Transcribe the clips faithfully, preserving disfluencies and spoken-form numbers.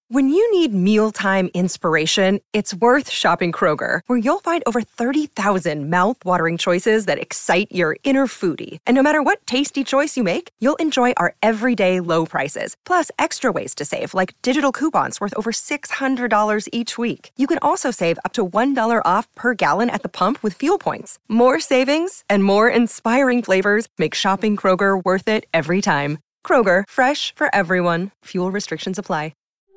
When you need mealtime inspiration, it's worth shopping Kroger, where you'll find over thirty thousand mouth-watering choices that excite your inner foodie. And no matter what tasty choice you make, you'll enjoy our everyday low prices, plus extra ways to save, like digital coupons worth over six hundred dollars each week. You can also save up to one dollar off per gallon at the pump with fuel points. More savings and more inspiring flavors make shopping Kroger worth it every time. Kroger, fresh for everyone. Fuel restrictions apply.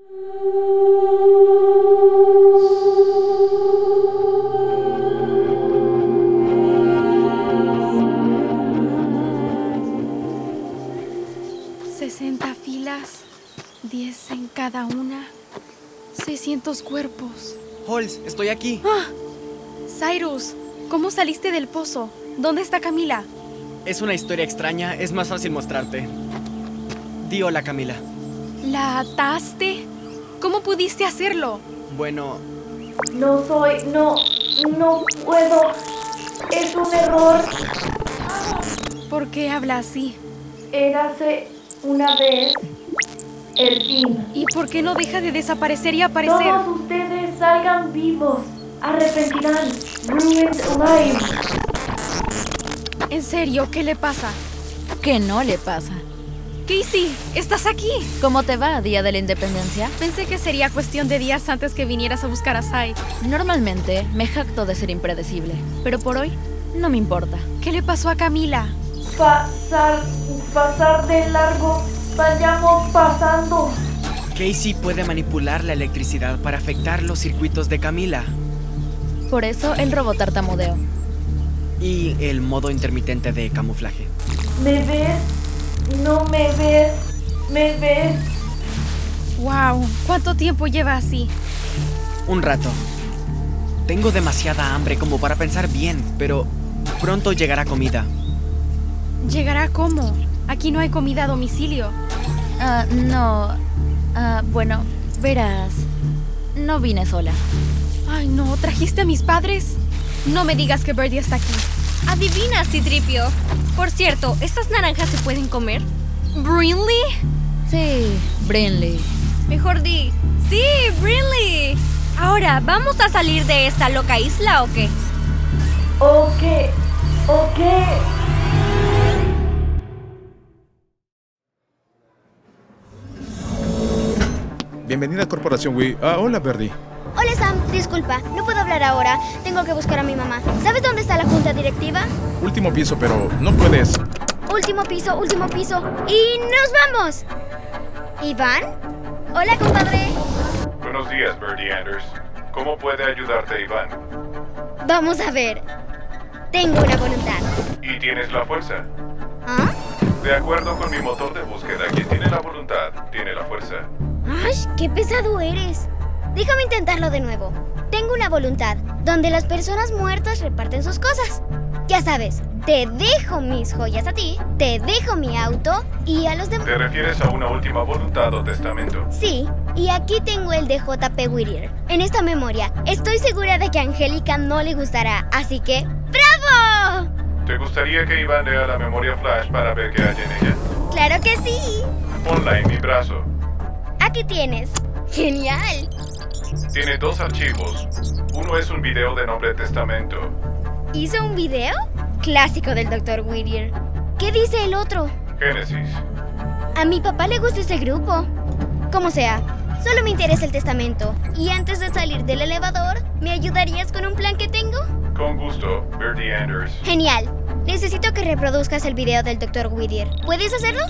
sesenta filas, diez en cada una, seiscientos cuerpos. Halls, estoy aquí. ¡Ah! Cyrus, ¿cómo saliste del pozo? ¿Dónde está Camila? Es una historia extraña, es más fácil mostrarte. Di hola, Camila. ¿La ataste? ¿Cómo pudiste hacerlo? Bueno... No soy... no... no puedo... Es un error. ¿Por qué habla así? Érase una vez el fin. ¿Y por qué no deja de desaparecer y aparecer? Todos ustedes salgan vivos. Arrepentirán. Ruined life. ¿En serio? ¿Qué le pasa? ¿Qué no le pasa? Casey, ¿estás aquí? ¿Cómo te va, Día de la Independencia? Pensé que sería cuestión de días antes que vinieras a buscar a Sai. Normalmente me jacto de ser impredecible, pero por hoy no me importa. ¿Qué le pasó a Camila? Pasar... pasar de largo. Vayamos pasando. Casey puede manipular la electricidad para afectar los circuitos de Camila. Por eso el robot tartamudeo. Y el modo intermitente de camuflaje. ¿Me ves? No me ves. ¿Me ves? Wow, ¿cuánto tiempo lleva así? Un rato. Tengo demasiada hambre como para pensar bien, pero pronto llegará comida. ¿Llegará cómo? Aquí no hay comida a domicilio. Ah, uh, no. Ah, uh, bueno, verás. No vine sola. Ay, no, ¿trajiste a mis padres? No me digas que Birdie está aquí. Adivina, Citripio. Por cierto, ¿estas naranjas se pueden comer? ¿Brinley? Sí, Brinley. Mejor di, ¡sí, Brinley! Ahora, ¿vamos a salir de esta loca isla o qué? Ok, ok. Bienvenida a Corporación Wii. Ah, hola, Birdie. Hola, Sam. Disculpa, no puedo hablar ahora. Tengo que buscar a mi mamá. ¿Sabes dónde está la junta directiva? Último piso, pero no puedes. Último piso, último piso. ¡Y nos vamos! ¿Iván? Hola, compadre. Buenos días, Birdie Anders. ¿Cómo puede ayudarte, Iván? Vamos a ver. Tengo una voluntad. ¿Y tienes la fuerza? ¿Ah? De acuerdo con mi motor de búsqueda, quien tiene la voluntad, tiene la fuerza. ¡Ay, qué pesado eres! Déjame intentarlo de nuevo. Tengo una voluntad, donde las personas muertas reparten sus cosas. Ya sabes, te dejo mis joyas a ti, te dejo mi auto y a los demás... ¿Te refieres a una última voluntad o testamento? Sí, y aquí tengo el de J P Whittier. En esta memoria, estoy segura de que a Angélica no le gustará, así que... ¡Bravo! ¿Te gustaría que Iván lea la memoria flash para ver qué hay en ella? ¡Claro que sí! Ponla en mi brazo. Aquí tienes. ¡Genial! Tiene dos archivos. Uno es un video de nombre Testamento. ¿Hizo un video? Clásico del doctor Whittier. ¿Qué dice el otro? Génesis. A mi papá le gusta ese grupo. Como sea, solo me interesa el testamento. Y antes de salir del elevador, ¿me ayudarías con un plan que tengo? Con gusto, Birdie Anders. Genial. Necesito que reproduzcas el video del doctor Whittier. ¿Puedes hacerlo?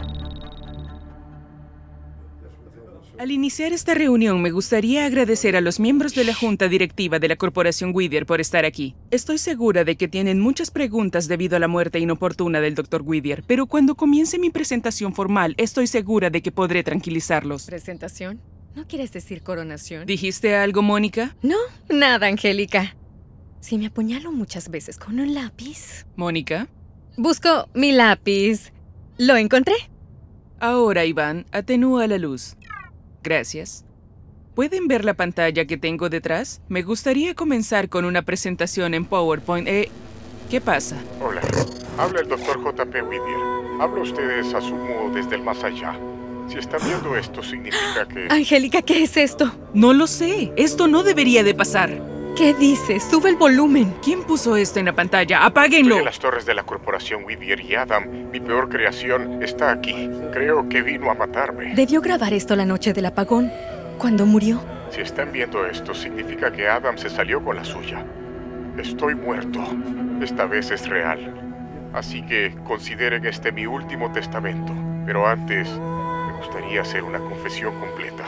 Al iniciar esta reunión, me gustaría agradecer a los miembros de la Junta Directiva de la Corporación Whittier por estar aquí. Estoy segura de que tienen muchas preguntas debido a la muerte inoportuna del doctor Whittier, pero cuando comience mi presentación formal, estoy segura de que podré tranquilizarlos. ¿Presentación? ¿No quieres decir coronación? ¿Dijiste algo, Mónica? No, nada, Angélica. Si me apuñalo muchas veces con un lápiz... ¿Mónica? Busco mi lápiz. ¿Lo encontré? Ahora, Iván, atenúa la luz. Gracias. ¿Pueden ver la pantalla que tengo detrás? Me gustaría comenzar con una presentación en PowerPoint. Eh, ¿Qué pasa? Hola, habla el doctor J P Whittier. Habla ustedes, asumo, desde el más allá. Si están viendo esto, significa que... Angélica, ¿qué es esto? No lo sé. Esto no debería de pasar. ¿Qué dices? Sube el volumen. ¿Quién puso esto en la pantalla? ¡Apáguenlo! Estoy en las torres de la corporación Whittier y Adam, mi peor creación, está aquí. Creo que vino a matarme. Debió grabar esto la noche del apagón, cuando murió. Si están viendo esto, significa que Adam se salió con la suya. Estoy muerto. Esta vez es real. Así que consideren este mi último testamento. Pero antes, me gustaría hacer una confesión completa.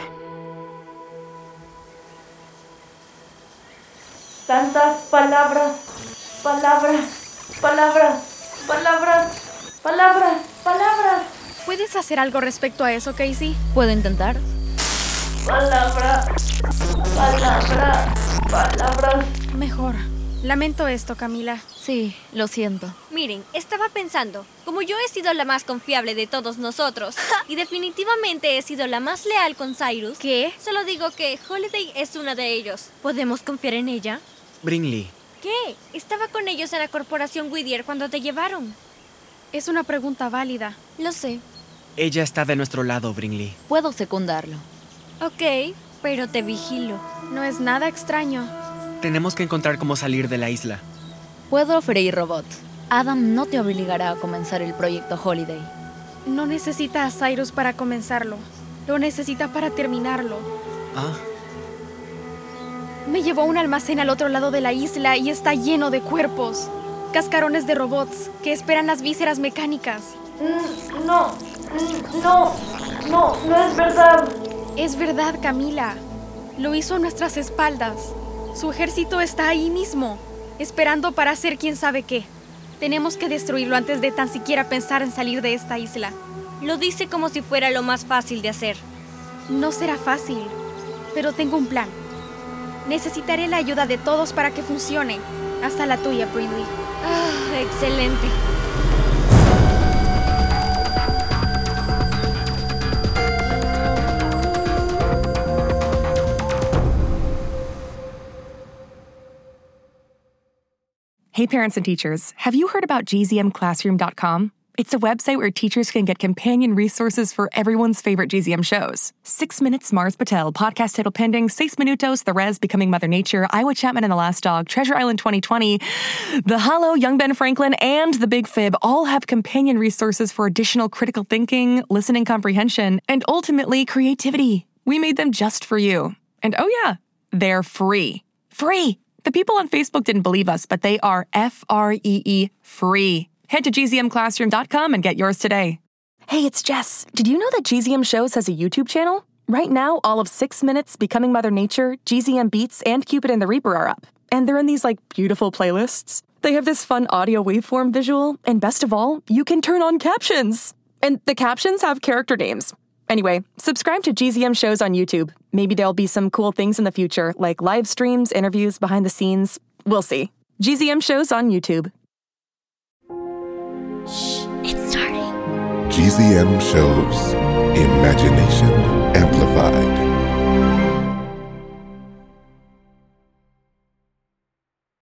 Tantas palabras, palabras, palabras, palabras, palabras, palabras. ¿Puedes hacer algo respecto a eso, Casey? ¿Puedo intentar? Palabras, palabras, palabras. Mejor. Lamento esto, Camila. Sí, lo siento. Miren, estaba pensando, como yo he sido la más confiable de todos nosotros y definitivamente he sido la más leal con Cyrus, ¿qué? Solo digo que Holiday es una de ellos. ¿Podemos confiar en ella? Brinley. ¿Qué? Estaba con ellos en la corporación Whittier cuando te llevaron. Es una pregunta válida. Lo sé. Ella está de nuestro lado, Brinley. Puedo secundarlo. Ok, pero te vigilo. No es nada extraño. Tenemos que encontrar cómo salir de la isla. Puedo freír robots. Adam no te obligará a comenzar el proyecto Holiday. No necesita a Cyrus para comenzarlo. Lo necesita para terminarlo. Ah. Me llevó a un almacén al otro lado de la isla y está lleno de cuerpos. Cascarones de robots que esperan las vísceras mecánicas. Mm, no, mm, no, no, no es verdad. Es verdad, Camila. Lo hizo a nuestras espaldas. Su ejército está ahí mismo, esperando para hacer quién sabe qué. Tenemos que destruirlo antes de tan siquiera pensar en salir de esta isla. Lo dice como si fuera lo más fácil de hacer. No será fácil, pero tengo un plan. Necesitaré la ayuda de todos para que funcione. Hasta la tuya, Brinley. Ah, excelente. Hey parents and teachers, have you heard about G Z M Classroom dot com? It's a website where teachers can get companion resources for everyone's favorite G Z M shows. Six Minutes, Mars Patel, Podcast Title Pending, Seis Minutos, The Res, Becoming Mother Nature, Iowa Chapman and the Last Dog, Treasure Island twenty twenty, The Hollow, Young Ben Franklin, and The Big Fib all have companion resources for additional critical thinking, listening comprehension, and ultimately creativity. We made them just for you. And oh yeah, they're free. Free! The people on Facebook didn't believe us, but they are F R E E free. Head to G Z M Classroom dot com and get yours today. Hey, it's Jess. Did you know that G Z M Shows has a YouTube channel? Right now, all of Six Minutes, Becoming Mother Nature, G Z M Beats, and Cupid and the Reaper are up. And they're in these, like, beautiful playlists. They have this fun audio waveform visual, and best of all, you can turn on captions. And the captions have character names. Anyway, subscribe to G Z M Shows on YouTube. Maybe there'll be some cool things in the future, like live streams, interviews, behind the scenes. We'll see. G Z M Shows on YouTube. Shh, it's starting. G Z M Shows. Imagination Amplified.